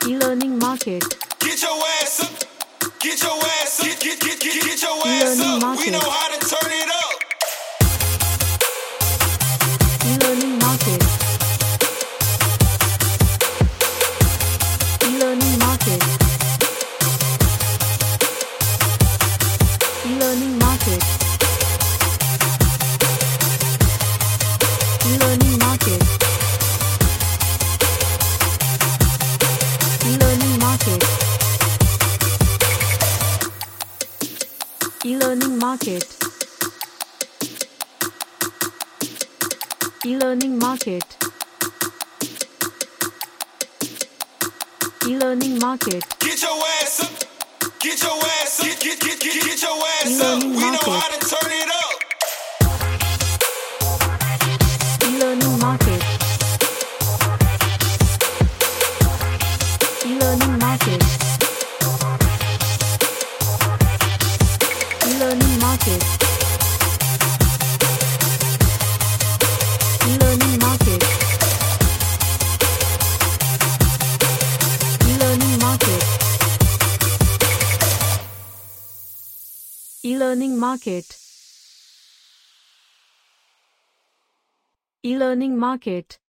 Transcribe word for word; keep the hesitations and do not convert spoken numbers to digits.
E-learning market. Get your ass up. Get your ass up. Get, get, get, get, get your ass E-learning up. market. We know how to turn it up. E-learning market. E-learning market. E-learning market. E-learning market. E-learning market. E-learning market. E-learning market. E-learning market. Get your ass up. Get your ass up. Get, get, get, get, get your ass up. E-learning We know market. how to turn it up. E-learning market. E-learning market. E-learning market. E-learning market. E-learning market. E-learning market. E-learning market.